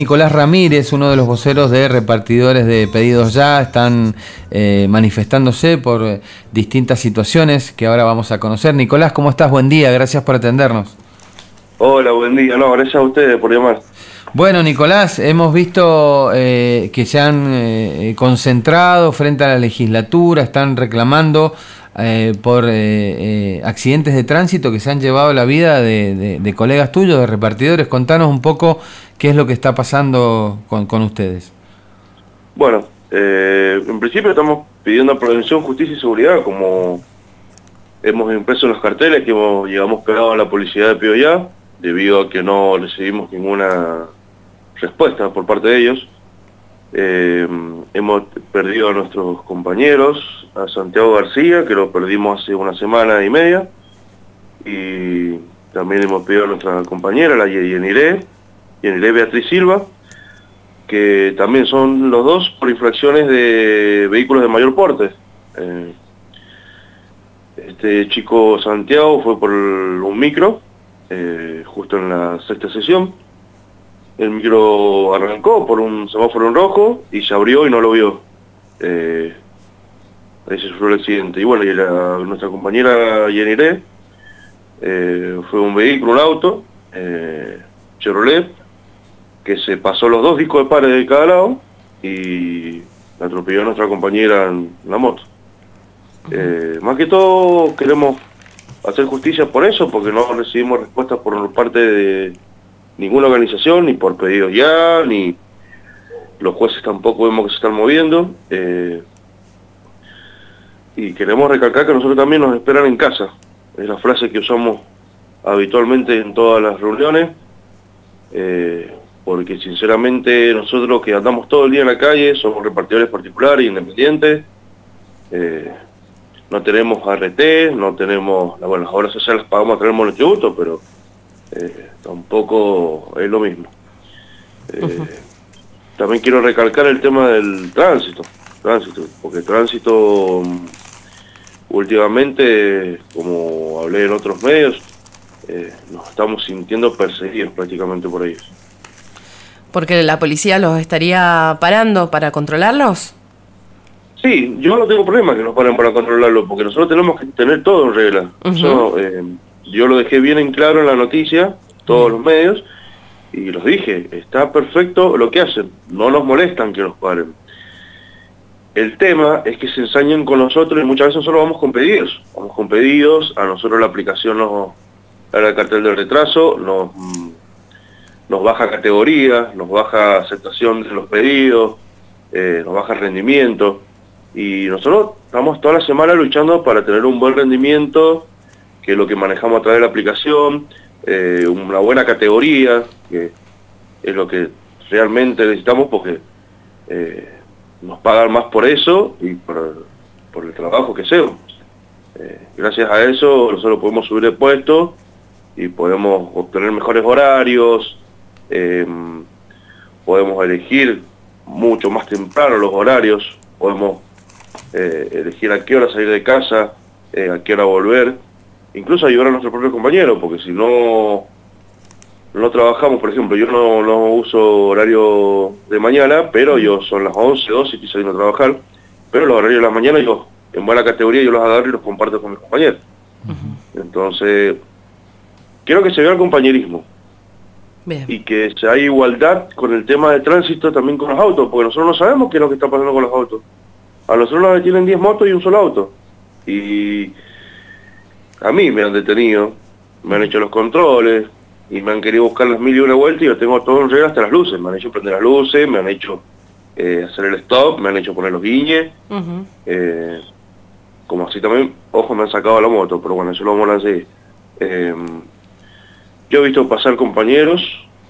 Nicolás Ramírez, uno de los voceros de repartidores de Pedidos Ya, están manifestándose por distintas situaciones que ahora vamos a conocer. Nicolás, ¿cómo estás? Buen día, gracias por atendernos. Hola, buen día. No, gracias a ustedes por llamar. Bueno, Nicolás, hemos visto que se han concentrado frente a la legislatura, están reclamando por accidentes de tránsito que se han llevado la vida de colegas tuyos, de repartidores. Contanos un poco qué es lo que está pasando con ustedes. Bueno, en principio estamos pidiendo prevención, justicia y seguridad, como hemos impreso en los carteles que llevamos pegados a la publicidad de Pedidos Ya, debido a que no recibimos ninguna respuesta por parte de ellos. Hemos perdido a nuestros compañeros, a Santiago García, que lo perdimos hace una semana y media, y también hemos perdido a nuestra compañera, la Yeniré Beatriz Silva, que también son los dos por infracciones de vehículos de mayor porte. Este chico Santiago fue por un micro, justo en la sexta sesión. El micro arrancó por un semáforo en rojo y se abrió y no lo vio. Ahí se sufrió el accidente. Y bueno, nuestra compañera Yeniré, fue un vehículo, un auto, Chevrolet, que se pasó los dos discos de pares de cada lado y atropelló a nuestra compañera en la moto. Más que todo queremos hacer justicia por eso, porque no recibimos respuestas por parte de ninguna organización, ni por Pedidos Ya, ni los jueces tampoco vemos que se están moviendo. Y queremos recalcar que nosotros también nos esperan en casa. Es la frase que usamos habitualmente en todas las reuniones. Porque sinceramente nosotros que andamos todo el día en la calle, somos repartidores particulares, independientes, no tenemos ART, no tenemos, bueno, las obras sociales las pagamos a través del monotributo, pero tampoco es lo mismo. También quiero recalcar el tema del tránsito, porque el tránsito últimamente, como hablé en otros medios, nos estamos sintiendo perseguidos prácticamente por ellos. ¿Porque la policía los estaría parando para controlarlos? Sí, yo no tengo problema que nos paren para controlarlo, porque nosotros tenemos que tener todo en regla. Yo lo dejé bien en claro en la noticia, todos los medios, y los dije, está perfecto lo que hacen, no nos molestan que nos paren. El tema es que se ensañan con nosotros y muchas veces nosotros vamos con pedidos, a nosotros la aplicación nos da el cartel del retraso, nos baja categoría, nos baja aceptación de los pedidos, nos baja rendimiento, y nosotros estamos toda la semana luchando para tener un buen rendimiento, que es lo que manejamos a través de la aplicación, una buena categoría, que es lo que realmente necesitamos porque nos pagan más por eso y por el trabajo que hacemos. Gracias a eso nosotros podemos subir de puesto y podemos obtener mejores horarios, podemos elegir mucho más temprano los horarios, podemos elegir a qué hora salir de casa, a qué hora volver, incluso ayudar a nuestros propios compañeros, porque si no trabajamos, por ejemplo, yo no uso horario de mañana, pero yo son las 11, 12 y estoy saliendo a trabajar, pero los horarios de la mañana yo, en buena categoría, yo los agarro y los comparto con mis compañeros. Entonces, quiero que se vea el compañerismo. Bien. Y que se haya igualdad con el tema de tránsito también con los autos, porque nosotros no sabemos qué es lo que está pasando con los autos. A nosotros nos detienen 10 motos y un solo auto. Y a mí me han detenido, me han hecho los controles, y me han querido buscar las 1001 vueltas y yo tengo todo en regla hasta las luces. Me han hecho prender las luces, me han hecho hacer el stop, me han hecho poner los guiñes. Como así también, ojo, me han sacado la moto, pero bueno, eso lo vamos a hacer. Yo he visto pasar compañeros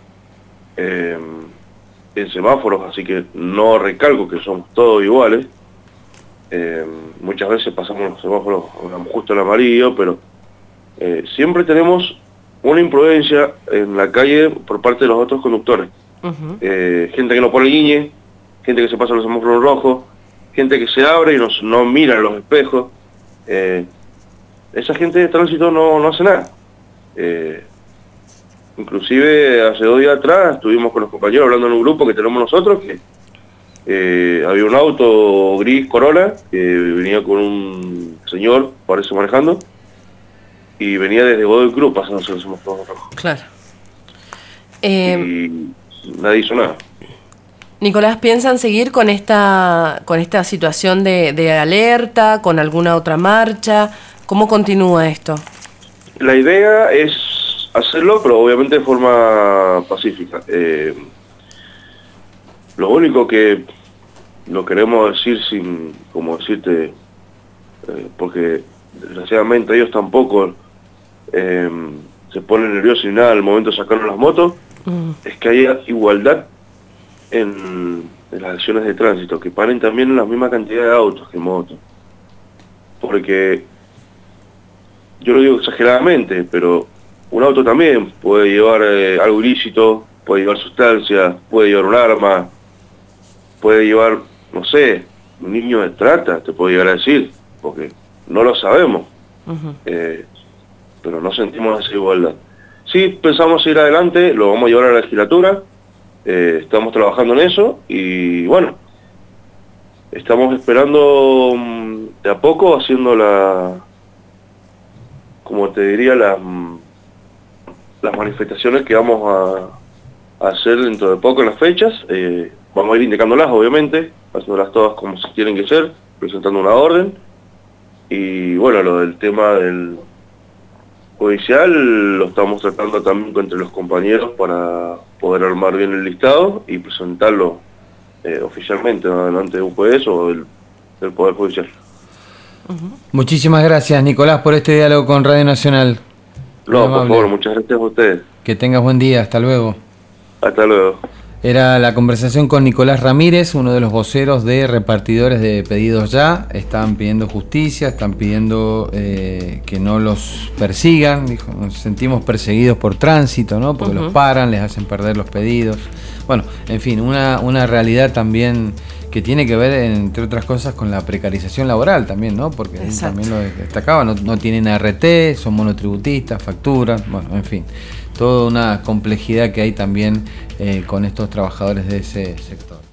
en semáforos, así que no recalco que somos todos iguales. Muchas veces pasamos los semáforos justo el amarillo, pero siempre tenemos una imprudencia en la calle por parte de los otros conductores. Gente que no pone guiñe, gente que se pasa los semáforos rojos, gente que se abre y no mira en los espejos. Esa gente de tránsito no hace nada. Inclusive hace 2 días atrás estuvimos con los compañeros hablando en un grupo que tenemos nosotros, que había un auto gris Corolla que venía con un señor, parece manejando, y venía desde Godoy Cruz pasándose los semáforos rojos. Claro. Y nadie hizo nada. Nicolás, ¿piensan seguir con esta situación de alerta, con alguna otra marcha? ¿Cómo continúa esto? La idea es hacerlo, pero obviamente de forma pacífica. Lo único que lo queremos decir sin, como decirte, porque desgraciadamente ellos tampoco se ponen nerviosos ni nada al momento de sacarnos las motos, es que haya igualdad en las acciones de tránsito, que paren también en la misma cantidad de autos que motos. Porque, yo lo digo exageradamente, pero un auto también puede llevar algo ilícito, puede llevar sustancias, puede llevar un arma, puede llevar, no sé, un niño de trata, te puedo llegar a decir, porque no lo sabemos, pero no sentimos esa igualdad. Sí, pensamos ir adelante, lo vamos a llevar a la legislatura, estamos trabajando en eso y bueno, estamos esperando de a poco haciendo como te diría, las manifestaciones que vamos a hacer dentro de poco en las fechas. Vamos a ir indicándolas, obviamente, haciéndolas todas como se tienen que ser, presentando una orden. Y bueno, lo del tema del judicial lo estamos tratando también entre los compañeros para poder armar bien el listado y presentarlo oficialmente, ¿no?, delante de un juez o del Poder Judicial. Muchísimas gracias, Nicolás, por este diálogo con Radio Nacional. No, por favor, muchas gracias a ustedes. Que tengas buen día, hasta luego. Hasta luego. Era la conversación con Nicolás Ramírez, uno de los voceros de repartidores de Pedidos Ya. Están pidiendo justicia, están pidiendo que no los persigan. Dijo, nos sentimos perseguidos por tránsito, ¿no? Porque los paran, les hacen perder los pedidos. Bueno, en fin, una realidad también que tiene que ver, entre otras cosas, con la precarización laboral también, ¿no? Porque también lo destacaba, no tienen ART, son monotributistas, facturan, bueno, en fin, toda una complejidad que hay también con estos trabajadores de ese sector.